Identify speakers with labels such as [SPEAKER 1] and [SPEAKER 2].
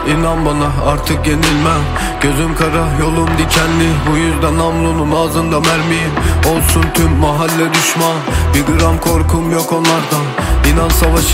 [SPEAKER 1] İnan bana artık yenilmem. Gözüm kara, yolum dikenli, bu yüzden namlunun ağzında mermiyim. Olsun tüm mahalle düşman, bir gram korkum yok onlardan. İnan savaşı